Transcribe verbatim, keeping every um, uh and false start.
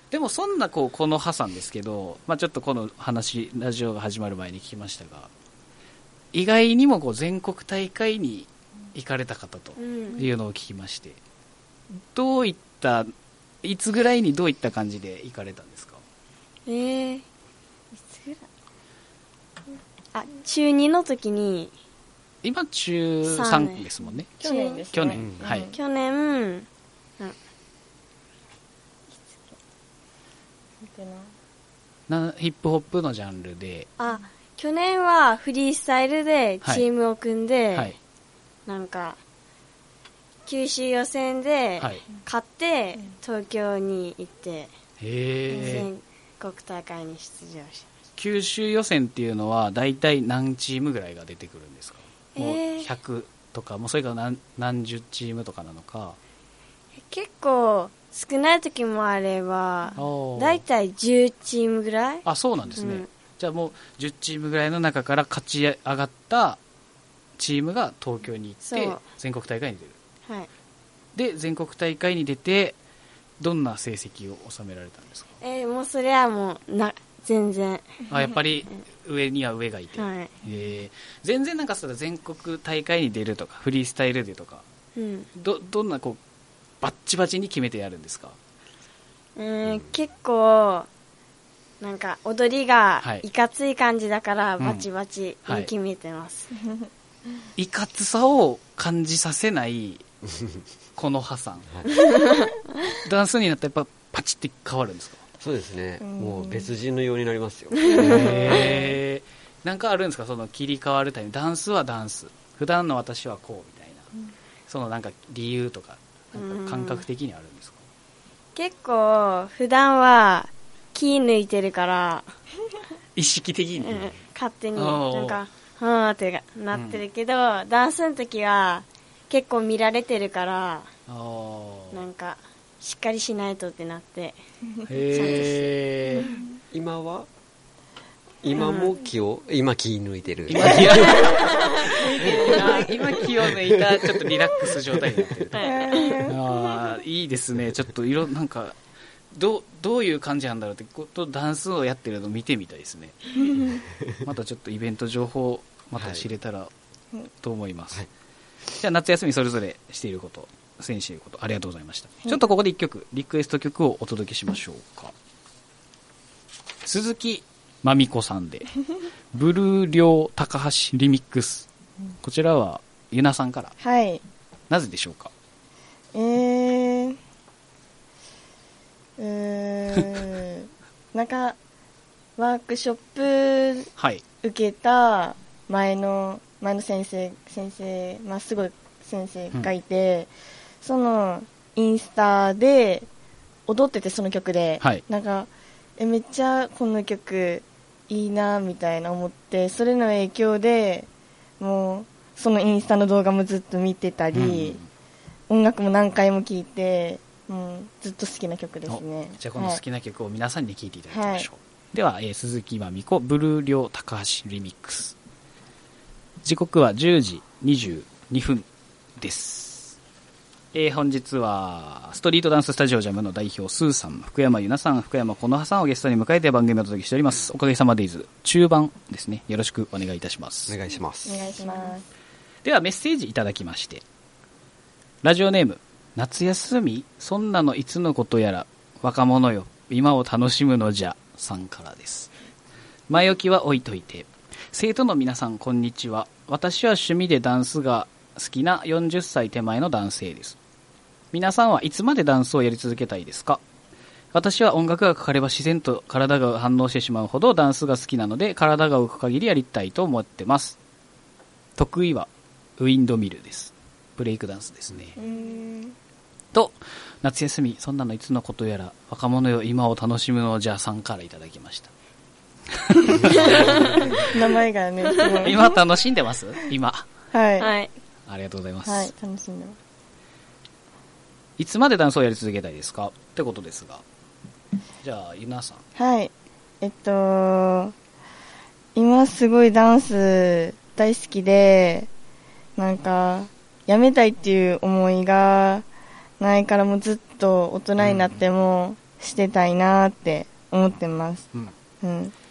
でもそんなこうこのハさんですけど、まあ、ちょっとこの話ラジオが始まる前に聞きましたが、意外にもこう全国大会に行かれた方というのを聞きまして、どういったいつぐらいにどういった感じで行かれたんですか？ えー、いつぐらいあ中にの時に。 今中さんですもんね。 去年ですね。 去年、 うん、 はい。 去年、うん、 なヒップホップのジャンルで。 あ、去年はフリースタイルでチームを組んで、はいはい、なんか九州予選で勝って東京に行って、全国大会に出場しました。 九州予選っていうのは大体何チームぐらいが出てくるんですか？もうひゃくとか、もうそれから 何, 何十チームとかなのか。 結構少ない時もあれば大体じゅうチームぐらい。 あ、そうなんですね、うん、じゃあもうじゅうチームぐらいの中から勝ち上がったチームが東京に行って全国大会に出る、はい、で全国大会に出てどんな成績を収められたんですか？ えー、もうそれはもうな全然あ、やっぱり上には上がいて、 はい、 えー、全然なんかそれ全国大会に出るとかフリースタイルでとか、うん、ど, どんなこうバッチバチに決めてやるんですか？ うん、うん、結構なんか踊りがいかつい感じだからバチバチに決めてます、うんはい、 いかつさを感じさせないこのハさんダンスになったらやっぱパチって変わるんですか？ そうですね、もう別人のようになりますよ。 へー、なんかあるんですか、その切り替わるタイミング。ダンスはダンス、普段の私はこうみたいな、うん、そのなんか理由とかなんか感覚的にあるんですか？ 結構普段は気抜いてるから意識的に、 うん、勝手になんかはーってなってるけど、うん、ダンスの時は結構見られてるからなんかしっかりしないとってなってへー今は今も気を、うん、今気抜いてる今気を今気を抜いたちょっとリラックス状態になってるあいいですね。ちょっと色なんかどう、どういう感じなんだろうってことダンスをやってるのを見てみたいですねまたちょっとイベント情報また知れたらと思います、はい、じゃあ夏休みそれぞれしていること選手していることありがとうございました、はい、ちょっとここでいっきょくリクエスト曲をお届けしましょうか。鈴木まみこさんでブルーリョウ高橋リミックス、こちらはゆなさんから、 はい、 なぜでしょうか？ えーうーんなんかワークショップ受けた前の前の先生先生まあすごい先生がいて、うん、そのインスタで踊っててその曲で、はい、なんかえめっちゃこの曲いいなみたいな思って、それの影響でもうそのインスタの動画もずっと見てたり、うん、音楽も何回も聴いて、うん、ずっと好きな曲ですね。 じゃあこの好きな曲を皆さんに聴いていただきましょう、はい、では、えー、鈴木まみこブルーリョウ高橋リミックス。時刻はじゅうじにじゅうにふんです、えー、本日はストリートダンススタジオジャムの代表スーさん、福山ゆなさん、福山このはさんをゲストに迎えて番組をお届けしております。おかげさまデイズ中盤ですね。よろしくお願いいたします。 お願いします。 お願いします。 ではメッセージいただきまして、ラジオネーム夏休みそんなのいつのことやら若者よ今を楽しむのじゃさんからです。前置きは置いといて、生徒の皆さんこんにちは。私は趣味でダンスが好きなよんじゅっさい手前の男性です。皆さんはいつまでダンスをやり続けたいですか？私は音楽がかかれば自然と体が反応してしまうほどダンスが好きなので、体が動く限りやりたいと思ってます。得意はウィンドミルです。ブレイクダンスですね。うーんと夏休みそんなのいつのことやら若者よ今を楽しむのじゃさんからいただきました名前がね今楽しんでます今。 はい、はい、 ありがとうございます、 はい、楽しんでます。 いつまでダンスをやり続けたいですかってことですが、じゃあゆなさん。 はい、えっと今すごいダンス大好きで、なんかやめたいっていう思いがないから、もうずっと大人になってもしてたいなって思ってます。うん。うん、